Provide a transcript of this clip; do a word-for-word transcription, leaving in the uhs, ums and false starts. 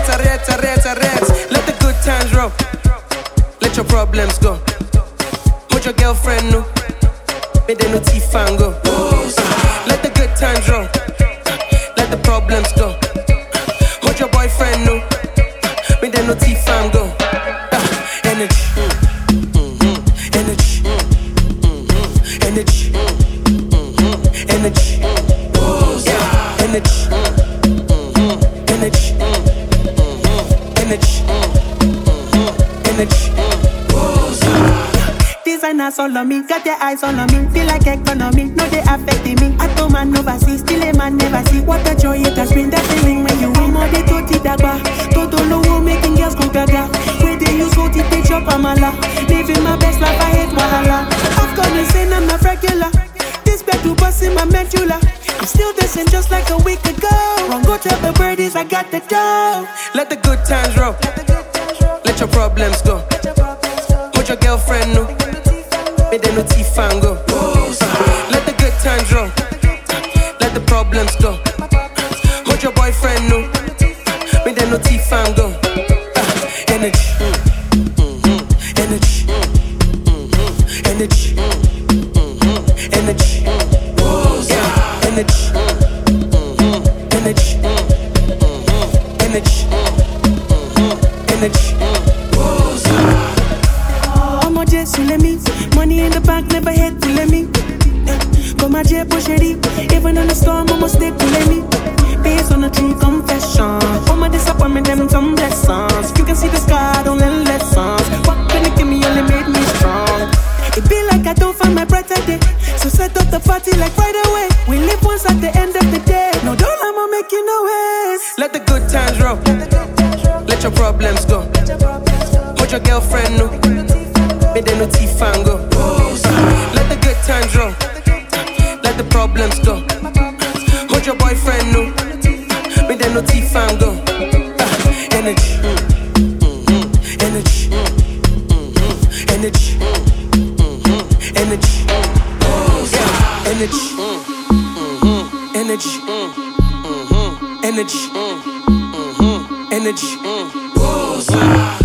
arrête, arrête, arrête, arrête. Let the good times roll. Let your problems go. Hold your girlfriend no. Make them no teeth and go. Let the good times roll. Let the problems go. Hold your boyfriend no. Make them no teeth and go. Energy, energy, energy, energy, yeah, energy, energy, energy, energy. Designers all on me, got their eyes all on me. Feel like economy, no they affecting me. I told man overseas, still a man never see. What a joy it has been, that feeling when you win. All they toti dagba, todo lowo making girls go gaga. Where they use go to take your pamala. Living my best life, I hate wahala. I've gone insane, I'm not regular. This bed to bust in my medulla. I'm still dancing just like a week ago. Run, go tell the birdies I got the dough. Let the good times roll. Let your problems go. Hold your girlfriend no. Make them no teeth and go. Let the good times roll. Let the problems go. Hold your boyfriend no. Make them no teeth and go. Energy, energy, energy, energy, yeah, energy, energy, energy, energy. I'ma just let me. Money in the bank, never hate to let me. Got my jet push it deep. Even in the storm, I'ma stay to let me. Based on a true confession. All my disappointment, them some blessings. You can see the sky, don't learn lessons. What can you give me only made me strong? It be like I don't find my breath a day. So set up the party like right away. We live once at the end of the day. No, don't I'ma make you no ways. Let the good times roll. Let your problems go. Hold your girlfriend no. Make them no teeth and go. Let the good times roll. Let the problems go. Hold your boyfriend no. Make them no teeth and go. Energy, energy, energy, energy, yeah, energy, energy, energy, energy, energy.